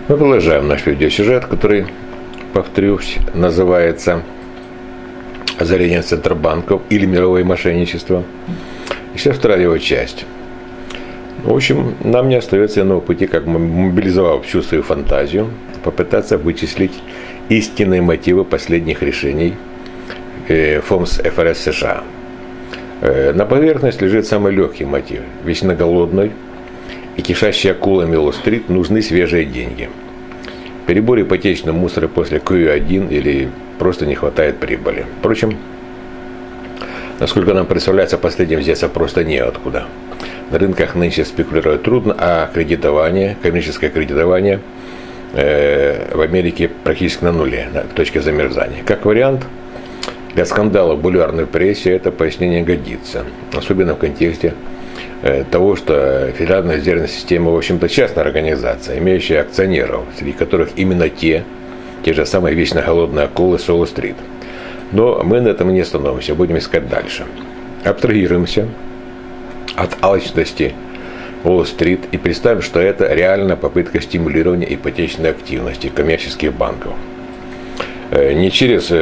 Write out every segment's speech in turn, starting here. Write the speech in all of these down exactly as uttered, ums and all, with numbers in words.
Мы продолжаем наш видеосюжет, который, повторюсь, называется «Озарение центробанков или мировое мошенничество». И сейчас вторая его часть. В общем, нам не остается иного пути, как, мобилизовав всю свою фантазию, попытаться вычислить истинные мотивы последних решений ФОМС эф эр эс США. На поверхности лежит самый легкий мотив. Вечно голодной и кишащей акулами Уолл-стрит нужны свежие деньги. Перебор ипотечного мусора после кью один или просто не хватает прибыли. Впрочем, насколько нам представляется, последним взяться просто неоткуда. На рынках нынче спекулировать трудно, а кредитование, коммерческое кредитование э, в Америке практически на нуле, на точке замерзания. Как вариант, для скандала в бульварной прессе это пояснение годится. Особенно в контексте э, того, что Федеральная резервная система, в общем-то, частная организация, имеющая акционеров, среди которых именно те, те же самые вечно голодные акулы с Уолл-стрит. Но мы на этом не остановимся, будем искать дальше. Абстрагируемся от алчности Уолл-стрит и представим, что это реальная попытка стимулирования ипотечной активности коммерческих банков. Не через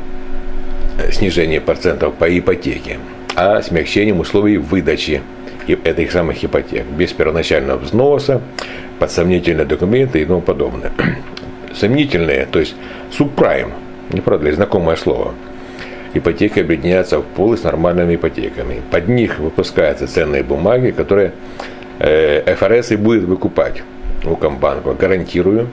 снижение процентов по ипотеке, а смягчением условий выдачи этих самых ипотек, без первоначального взноса, под сомнительные документы и тому подобное. Сомнительные, то есть субпрайм, не правда ли, знакомое слово. Ипотеки объединяются в пулы с нормальными ипотеками. Под них выпускаются ценные бумаги, которые эф эр эс и будет выкупать у Комбанка, гарантируя,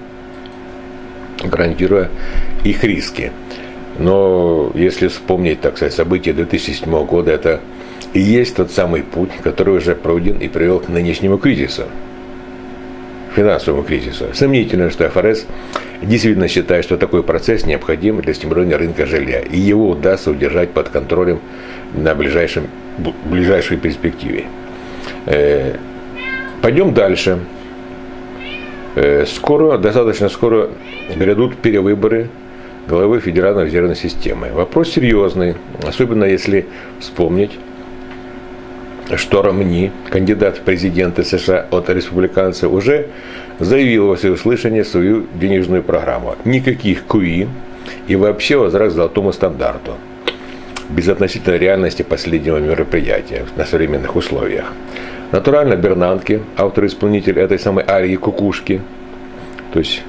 гарантируя их риски. Но если вспомнить, так сказать, события две тысячи седьмого года, это и есть тот самый путь, который уже пройден и привел к нынешнему кризису, финансовому кризису. Сомнительно, что эф эр эс действительно считает, что такой процесс необходим для стимулирования рынка жилья, и его удастся удержать под контролем на ближайшем, ближайшей перспективе. Э, пойдем дальше. Э, скоро, достаточно скоро грядут перевыборы главы Федеральной резервной системы. Вопрос серьезный, особенно если вспомнить, что Ромни, кандидат в президенты США от республиканцев, уже заявил во всеуслышание свою денежную программу. Никаких кью и и вообще возврат к золотому стандарту. Безотносительно реальности последнего мероприятия на современных условиях. Натурально Бернанке, автор-исполнитель этой самой арии кукушки, то есть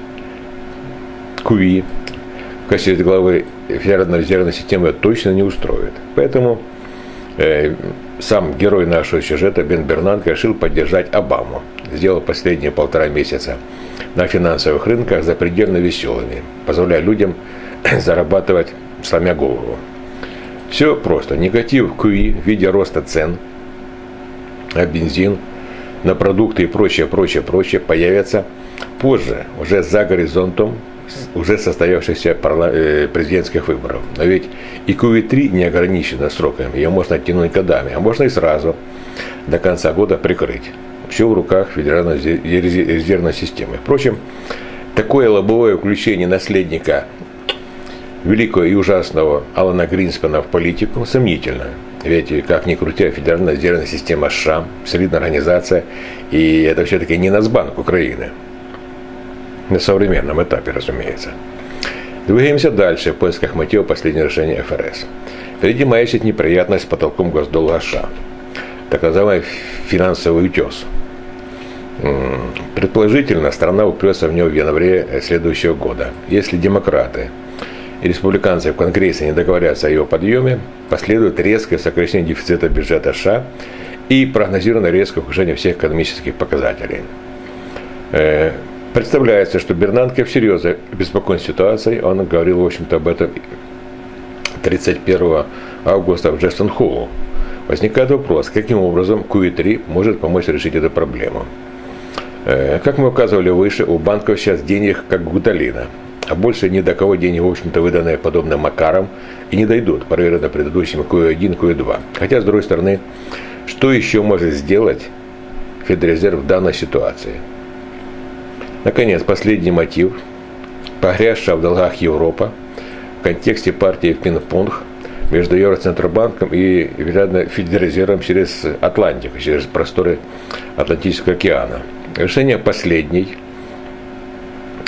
кью и, в качестве главы Федеральной резервной системы точно не устроит. Поэтому э, сам герой нашего сюжета Бен Бернанке решил поддержать Обаму. Сделал последние полтора месяца на финансовых рынках запредельно веселыми, позволяя людям зарабатывать сломя голову. Все просто. Негатив кью и в виде роста цен на бензин, на продукты и прочее, прочее, прочее появится позже, уже за горизонтом уже состоявшихся президентских выборов. Но ведь и кью и три не ограничена сроками, ее можно оттянуть годами, а можно и сразу до конца года прикрыть. Все в руках Федеральной резервной системы. Впрочем, такое лобовое включение наследника великого и ужасного Алана Гринспена в политику сомнительно. Ведь, как ни крути, Федеральная резервная система США, солидная организация, и это все-таки не Нацбанк Украины. На современном этапе, разумеется. Двигаемся дальше в поисках мотива последнего решения эф эр эс. Впереди маячит неприятность с потолком госдолга США. Так называемый финансовый утес. Предположительно, страна упрется в него в январе следующего года. Если демократы и республиканцы в Конгрессе не договорятся о его подъеме, последует резкое сокращение дефицита бюджета США и прогнозированное резкое ухудшение всех экономических показателей. Представляется, что Бернанке всерьез обеспокоен ситуацией. Он говорил, в общем-то, об этом тридцать первого августа в Джексон-Холлу. Возникает вопрос, каким образом кью и три может помочь решить эту проблему. Как мы указывали выше, у банков сейчас денег как гуталина, а больше ни до кого денег, в общем-то, выданные подобным макаром, и не дойдут, проверено предыдущим кью один, кью два. Хотя, с другой стороны, что еще может сделать Федрезерв в данной ситуации? Наконец, последний мотив, погрязшая в долгах Европа, в контексте партии пинг-понг между Евроцентробанком и Федрезервом через Атлантику, через просторы Атлантического океана. Решение последней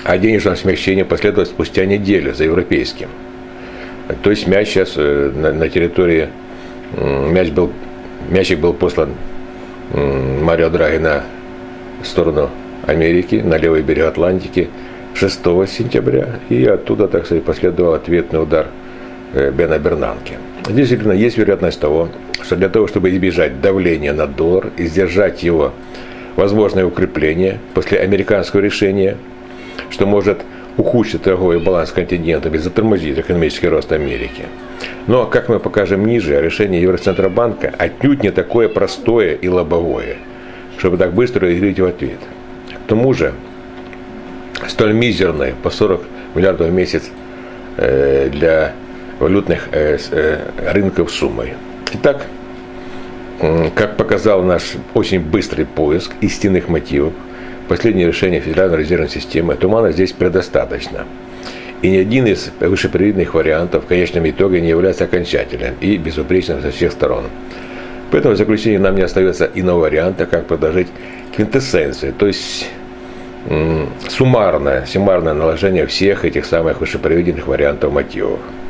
а денежное смягчение последует спустя неделю за европейским. То есть мяч сейчас на, на территории, мяч был, мячик был послан Марио Драги на сторону Америки, на левый берег Атлантики шестого сентября, и оттуда, так сказать, последовал ответный удар Бена Бернанке. Действительно, есть вероятность того, что для того, чтобы избежать давления на доллар и сдержать его возможное укрепление после американского решения, что может ухудшить торговый баланс континентом и затормозить экономический рост Америки. Но, как мы покажем ниже, решение Евроцентробанка отнюдь не такое простое и лобовое, чтобы так быстро реагировать в ответ. К тому же, столь мизерные по сорок миллиардов в месяц э, для валютных э, э, рынков суммой. Итак, э, как показал наш очень быстрый поиск истинных мотивов, последнее решение Федеральной резервной системы, тумана здесь предостаточно. И ни один из вышеприведенных вариантов в конечном итоге не является окончательным и безупречным со всех сторон. Поэтому в заключение нам не остается иного варианта, как предложить квинтэссенцию, то есть м- суммарное, суммарное наложение всех этих самых вышеприведенных вариантов мотивов.